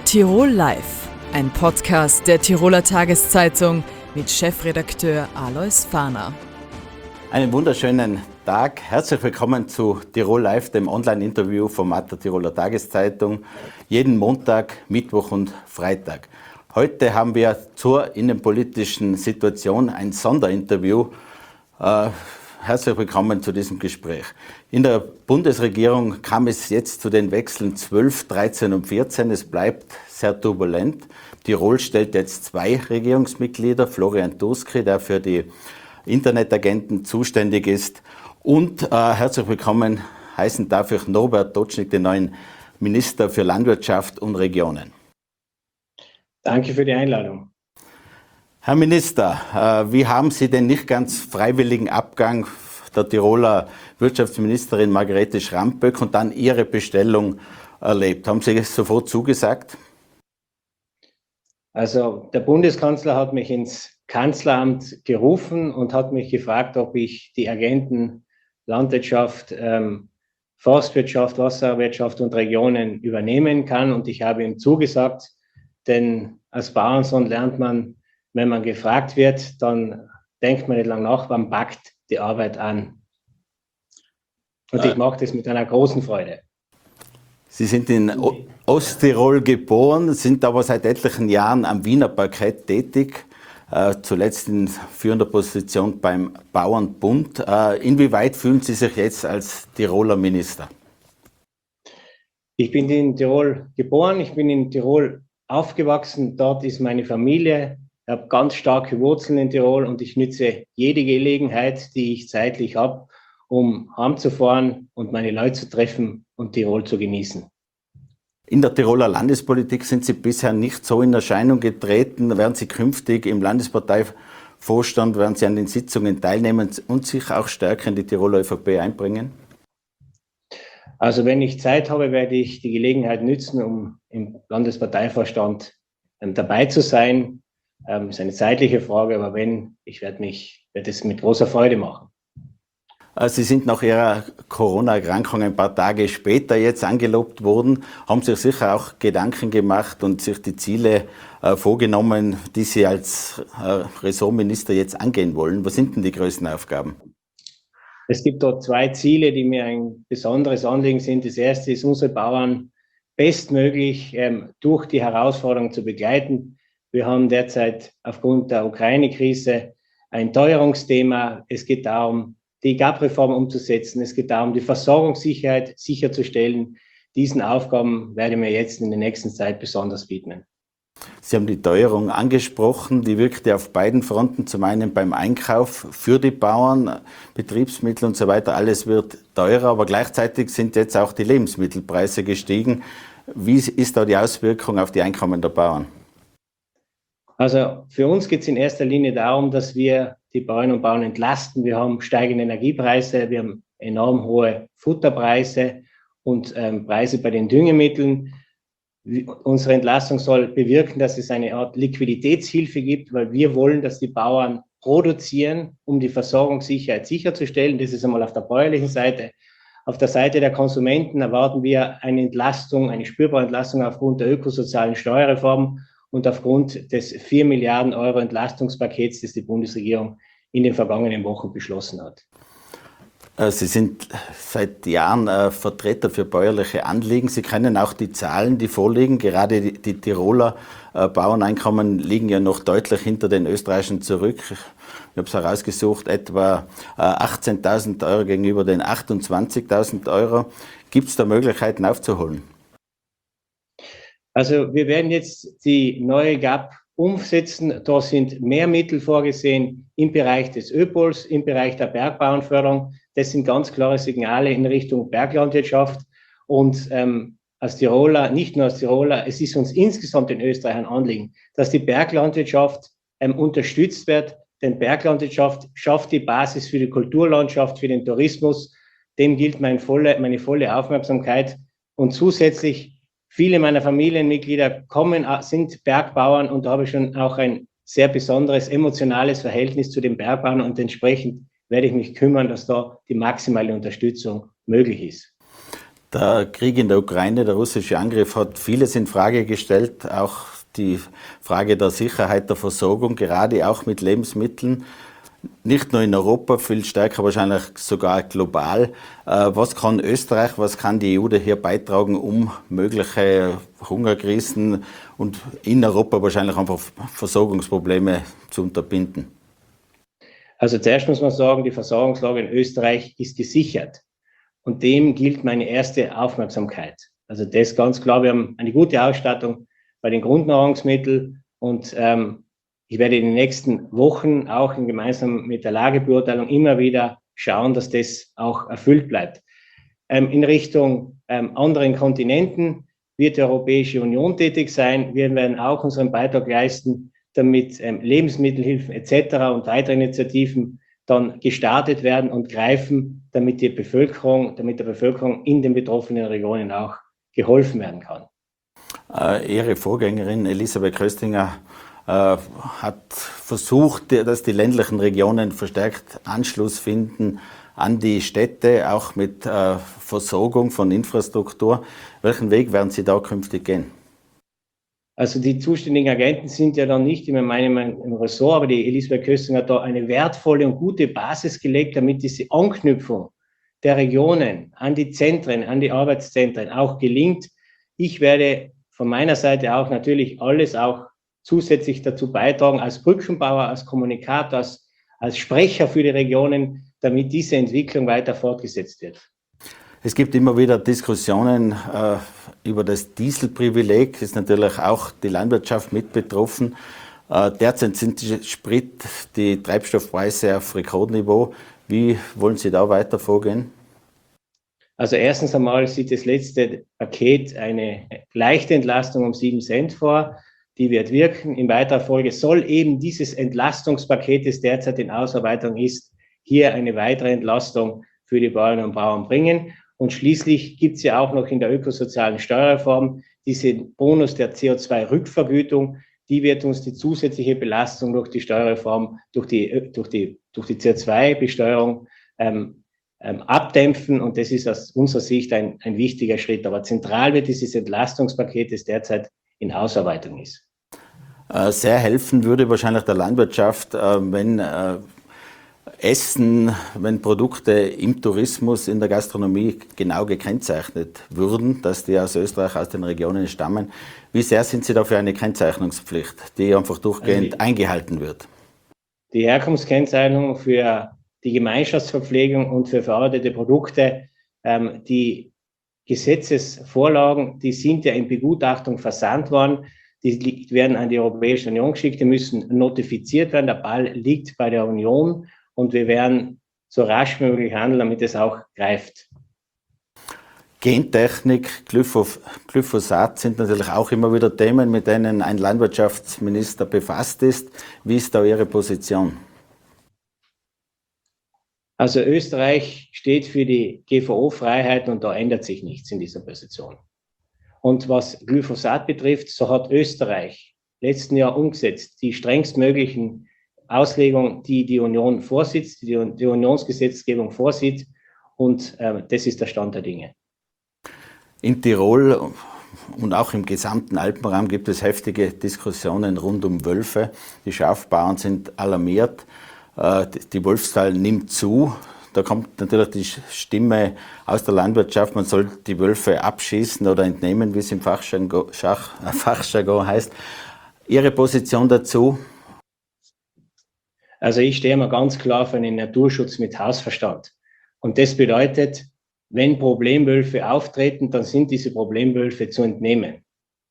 Tirol Live, ein Podcast der Tiroler Tageszeitung mit Chefredakteur Alois Fahner. Einen wunderschönen Tag. Herzlich willkommen zu Tirol Live, dem Online-Interview-Format der Tiroler Tageszeitung. Jeden Montag, Mittwoch und Freitag. Heute haben wir zur innenpolitischen Situation ein Sonderinterview. Herzlich willkommen zu diesem Gespräch. In der Bundesregierung kam es jetzt zu den Wechseln 12, 13 und 14. Es bleibt sehr turbulent. Tirol stellt jetzt 2 Regierungsmitglieder, Florian Turski, der für die Internetagenten zuständig ist. Und herzlich willkommen heißen darf ich Norbert Totschnig, den neuen Minister für Landwirtschaft und Regionen. Danke für die Einladung. Herr Minister, wie haben Sie den nicht ganz freiwilligen Abgang der Tiroler Wirtschaftsministerin Margarete Schramböck und dann Ihre Bestellung erlebt? Haben Sie sofort zugesagt? Also der Bundeskanzler hat mich ins Kanzleramt gerufen und hat mich gefragt, ob ich die Agenten Landwirtschaft, Forstwirtschaft, Wasserwirtschaft und Regionen übernehmen kann. Und ich habe ihm zugesagt, denn als Bauernsohn lernt man, wenn man gefragt wird, dann denkt man nicht lange nach, man packt die Arbeit an. Und ich mache das mit einer großen Freude. Sie sind in Osttirol geboren, sind aber seit etlichen Jahren am Wiener Parkett tätig, zuletzt in führender Position beim Bauernbund. Inwieweit fühlen Sie sich jetzt als Tiroler Minister? Ich bin in Tirol geboren, ich bin in Tirol aufgewachsen, dort ist meine Familie. Ich habe ganz starke Wurzeln in Tirol und ich nütze jede Gelegenheit, die ich zeitlich habe, um heimzufahren und meine Leute zu treffen und Tirol zu genießen. In der Tiroler Landespolitik sind Sie bisher nicht so in Erscheinung getreten. Werden Sie künftig im Landesparteivorstand, werden Sie an den Sitzungen teilnehmen und sich auch stärker in die Tiroler ÖVP einbringen? Also wenn ich Zeit habe, werde ich die Gelegenheit nützen, um im Landesparteivorstand dabei zu sein. Ist eine zeitliche Frage, aber wenn, ich werde es mit großer Freude machen. Sie sind nach Ihrer Corona-Erkrankung ein paar Tage später jetzt angelobt worden, haben sich sicher auch Gedanken gemacht und sich die Ziele vorgenommen, die Sie als Ressortminister jetzt angehen wollen. Was sind denn die größten Aufgaben? Es gibt dort 2 Ziele, die mir ein besonderes Anliegen sind. Das erste ist, unsere Bauern bestmöglich durch die Herausforderung zu begleiten. Wir haben derzeit aufgrund der Ukraine-Krise ein Teuerungsthema. Es geht darum, die GAP-Reform umzusetzen. Es geht darum, die Versorgungssicherheit sicherzustellen. Diesen Aufgaben werde ich mir jetzt in der nächsten Zeit besonders widmen. Sie haben die Teuerung angesprochen, die wirkte auf beiden Fronten, zum einen beim Einkauf für die Bauern, Betriebsmittel und so weiter, alles wird teurer, aber gleichzeitig sind jetzt auch die Lebensmittelpreise gestiegen. Wie ist da die Auswirkung auf die Einkommen der Bauern? Also für uns geht es in erster Linie darum, dass wir die Bäuerinnen und Bauern entlasten. Wir haben steigende Energiepreise, wir haben enorm hohe Futterpreise und Preise bei den Düngemitteln. Unsere Entlastung soll bewirken, dass es eine Art Liquiditätshilfe gibt, weil wir wollen, dass die Bauern produzieren, um die Versorgungssicherheit sicherzustellen. Das ist einmal auf der bäuerlichen Seite. Auf der Seite der Konsumenten erwarten wir eine Entlastung, eine spürbare Entlastung aufgrund der ökosozialen Steuerreform und aufgrund des 4 Milliarden Euro Entlastungspakets, das die Bundesregierung in den vergangenen Wochen beschlossen hat. Sie sind seit Jahren Vertreter für bäuerliche Anliegen. Sie kennen auch die Zahlen, die vorliegen. Gerade die Tiroler Bauerneinkommen liegen ja noch deutlich hinter den österreichischen zurück. Ich habe es herausgesucht, etwa 18.000 Euro gegenüber den 28.000 Euro. Gibt es da Möglichkeiten aufzuholen? Also wir werden jetzt die neue GAP umsetzen. Da sind mehr Mittel vorgesehen im Bereich des ÖPOLs, im Bereich der Bergbauernförderung. Das sind ganz klare Signale in Richtung Berglandwirtschaft. Und als Tiroler, nicht nur als Tiroler, es ist uns insgesamt in Österreich ein Anliegen, dass die Berglandwirtschaft unterstützt wird. Denn Berglandwirtschaft schafft die Basis für die Kulturlandschaft, für den Tourismus. Dem gilt meine volle Aufmerksamkeit. Und zusätzlich viele meiner Familienmitglieder sind Bergbauern und da habe ich schon auch ein sehr besonderes emotionales Verhältnis zu den Bergbauern und entsprechend werde ich mich kümmern, dass da die maximale Unterstützung möglich ist. Der Krieg in der Ukraine, der russische Angriff hat vieles in Frage gestellt, auch die Frage der Sicherheit der Versorgung, gerade auch mit Lebensmitteln. Nicht nur in Europa, viel stärker wahrscheinlich sogar global. Was kann Österreich, was kann die EU da hier beitragen, um mögliche Hungerkrisen und in Europa wahrscheinlich einfach Versorgungsprobleme zu unterbinden? Also zuerst muss man sagen, die Versorgungslage in Österreich ist gesichert. Und dem gilt meine erste Aufmerksamkeit. Also das ist ganz klar, wir haben eine gute Ausstattung bei den Grundnahrungsmitteln und ich werde in den nächsten Wochen auch gemeinsam mit der Lagebeurteilung immer wieder schauen, dass das auch erfüllt bleibt. In Richtung anderen Kontinenten wird die Europäische Union tätig sein. Wir werden auch unseren Beitrag leisten, damit Lebensmittelhilfen etc. und weitere Initiativen dann gestartet werden und greifen, damit der Bevölkerung in den betroffenen Regionen auch geholfen werden kann. Ihre Vorgängerin Elisabeth Köstinger hat versucht, dass die ländlichen Regionen verstärkt Anschluss finden an die Städte, auch mit Versorgung von Infrastruktur. Welchen Weg werden Sie da künftig gehen? Also die zuständigen Agenten sind ja dann nicht immer im Ressort, aber die Elisabeth Köstinger hat da eine wertvolle und gute Basis gelegt, damit diese Anknüpfung der Regionen an die Zentren, an die Arbeitszentren auch gelingt. Ich werde von meiner Seite auch natürlich alles auch zusätzlich dazu beitragen, als Brückenbauer, als Kommunikator, als Sprecher für die Regionen, damit diese Entwicklung weiter fortgesetzt wird. Es gibt immer wieder Diskussionen über das Dieselprivileg, ist natürlich auch die Landwirtschaft mit betroffen. Derzeit sind die Treibstoffpreise auf Rekordniveau. Wie wollen Sie da weiter vorgehen? Also erstens einmal sieht das letzte Paket eine leichte Entlastung um 7 Cent vor. Die wird wirken. In weiterer Folge soll eben dieses Entlastungspaket, das derzeit in Ausarbeitung ist, hier eine weitere Entlastung für die Bäuerinnen und Bauern bringen. Und schließlich gibt es ja auch noch in der ökosozialen Steuerreform diesen Bonus der CO2-Rückvergütung. Die wird uns die zusätzliche Belastung durch die Steuerreform, durch die CO2-Besteuerung abdämpfen. Und das ist aus unserer Sicht ein wichtiger Schritt. Aber zentral wird dieses Entlastungspaket, das derzeit in Ausarbeitung ist. Sehr helfen würde wahrscheinlich der Landwirtschaft, wenn wenn Produkte im Tourismus, in der Gastronomie genau gekennzeichnet würden, dass die aus Österreich, aus den Regionen stammen. Wie sehr sind Sie da für eine Kennzeichnungspflicht, die einfach durchgehend eingehalten wird? Die Herkunftskennzeichnung für die Gemeinschaftsverpflegung und für verarbeitete Produkte, die Gesetzesvorlagen, die sind ja in Begutachtung versandt worden. Die werden an die Europäische Union geschickt, die müssen notifiziert werden. Der Ball liegt bei der Union und wir werden so rasch wie möglich handeln, damit es auch greift. Gentechnik, Glyphosat sind natürlich auch immer wieder Themen, mit denen ein Landwirtschaftsminister befasst ist. Wie ist da Ihre Position? Also Österreich steht für die GVO-Freiheit und da ändert sich nichts in dieser Position. Und was Glyphosat betrifft, so hat Österreich letzten Jahr umgesetzt die strengstmöglichen Auslegung, die die Union vorsieht, die Unionsgesetzgebung vorsieht. Und das ist der Stand der Dinge. In Tirol und auch im gesamten Alpenraum gibt es heftige Diskussionen rund um Wölfe. Die Schafbauern sind alarmiert. Die Wolfszahl nimmt zu. Da kommt natürlich die Stimme aus der Landwirtschaft, man soll die Wölfe abschießen oder entnehmen, wie es im Fachjargon heißt. Ihre Position dazu? Also ich stehe mal ganz klar für einen Naturschutz mit Hausverstand. Und das bedeutet, wenn Problemwölfe auftreten, dann sind diese Problemwölfe zu entnehmen.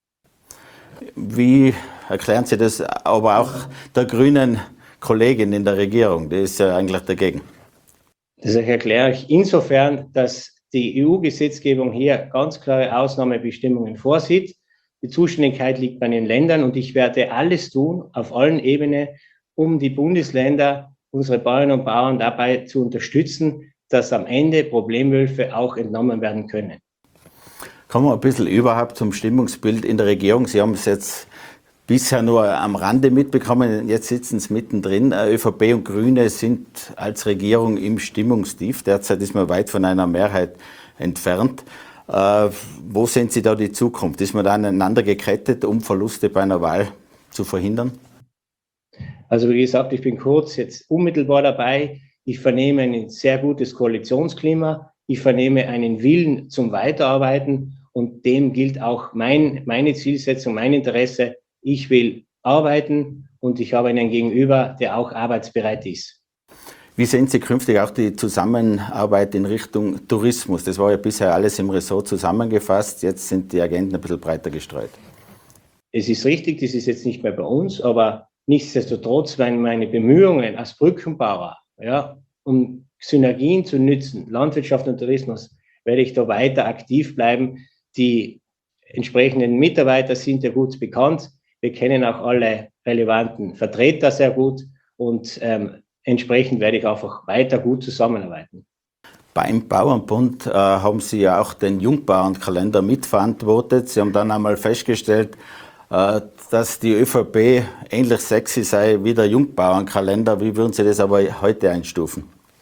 Wie erklären Sie das aber auch der grünen Kollegin in der Regierung? Die ist ja eigentlich dagegen. Das erkläre ich insofern, dass die EU-Gesetzgebung hier ganz klare Ausnahmebestimmungen vorsieht. Die Zuständigkeit liegt bei den Ländern und ich werde alles tun, auf allen Ebenen, um die Bundesländer, unsere Bäuerinnen und Bauern dabei zu unterstützen, dass am Ende Problemwölfe auch entnommen werden können. Kommen wir ein bisschen überhaupt zum Stimmungsbild in der Regierung. Sie haben es jetzt bisher nur am Rande mitbekommen, jetzt sitzen sie mittendrin. ÖVP und Grüne sind als Regierung im Stimmungstief. Derzeit ist man weit von einer Mehrheit entfernt. Wo sehen Sie da die Zukunft? Ist man da aneinander gekettet, um Verluste bei einer Wahl zu verhindern? Also wie gesagt, ich bin kurz jetzt unmittelbar dabei. Ich vernehme ein sehr gutes Koalitionsklima. Ich vernehme einen Willen zum Weiterarbeiten und dem gilt auch meine Zielsetzung, mein Interesse. Ich will arbeiten und ich habe einen Gegenüber, der auch arbeitsbereit ist. Wie sehen Sie künftig auch die Zusammenarbeit in Richtung Tourismus? Das war ja bisher alles im Ressort zusammengefasst, jetzt sind die Agenten ein bisschen breiter gestreut. Es ist richtig, das ist jetzt nicht mehr bei uns, aber nichtsdestotrotz, wenn meine Bemühungen als Brückenbauer, ja, um Synergien zu nützen, Landwirtschaft und Tourismus, werde ich da weiter aktiv bleiben. Die entsprechenden Mitarbeiter sind ja gut bekannt. Wir kennen auch alle relevanten Vertreter sehr gut und entsprechend werde ich einfach weiter gut zusammenarbeiten. Beim Bauernbund haben Sie ja auch den Jungbauernkalender mitverantwortet. Sie haben dann einmal festgestellt, dass die ÖVP ähnlich sexy sei wie der Jungbauernkalender. Wie würden Sie das aber heute einstufen?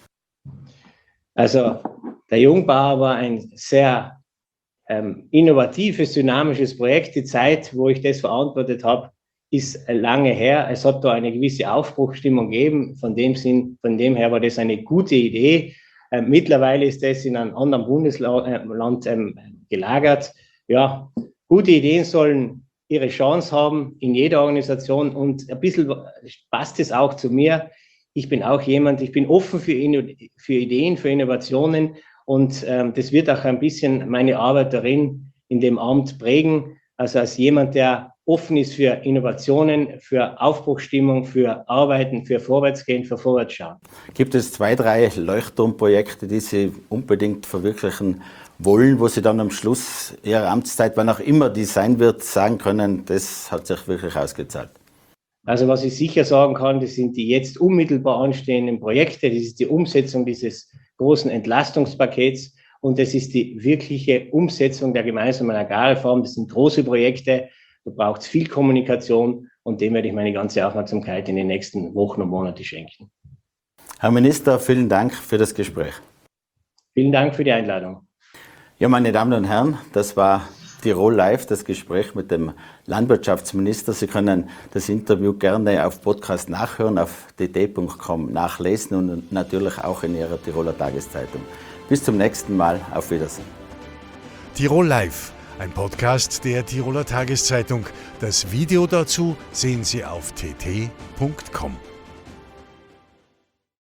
Also der Jungbauer war ein sehr innovatives, dynamisches Projekt. Die Zeit, wo ich das verantwortet habe, ist lange her. Es hat da eine gewisse Aufbruchsstimmung gegeben. Von dem her war das eine gute Idee. Mittlerweile ist das in einem anderen Bundesland gelagert. Ja, gute Ideen sollen ihre Chance haben in jeder Organisation und ein bisschen passt es auch zu mir. Ich bin auch jemand, ich bin offen für Ideen, für Innovationen und das wird auch ein bisschen meine Arbeit darin in dem Amt prägen. Also als jemand, der offen ist für Innovationen, für Aufbruchsstimmung, für Arbeiten, für Vorwärtsgehen, für Vorwärtsschauen. Gibt es 2, 3 Leuchtturmprojekte, die Sie unbedingt verwirklichen wollen, wo Sie dann am Schluss Ihrer Amtszeit, wann auch immer die sein wird, sagen können, das hat sich wirklich ausgezahlt? Also was ich sicher sagen kann, das sind die jetzt unmittelbar anstehenden Projekte. Das ist die Umsetzung dieses großen Entlastungspakets und das ist die wirkliche Umsetzung der gemeinsamen Agrarreform. Das sind große Projekte, da braucht es viel Kommunikation und dem werde ich meine ganze Aufmerksamkeit in den nächsten Wochen und Monaten schenken. Herr Minister, vielen Dank für das Gespräch. Vielen Dank für die Einladung. Ja, meine Damen und Herren, das war Tirol Live, das Gespräch mit dem Landwirtschaftsminister. Sie können das Interview gerne auf Podcast nachhören, auf dt.com nachlesen und natürlich auch in Ihrer Tiroler Tageszeitung. Bis zum nächsten Mal, auf Wiedersehen. Tirol Live, ein Podcast der Tiroler Tageszeitung. Das Video dazu sehen Sie auf tt.com.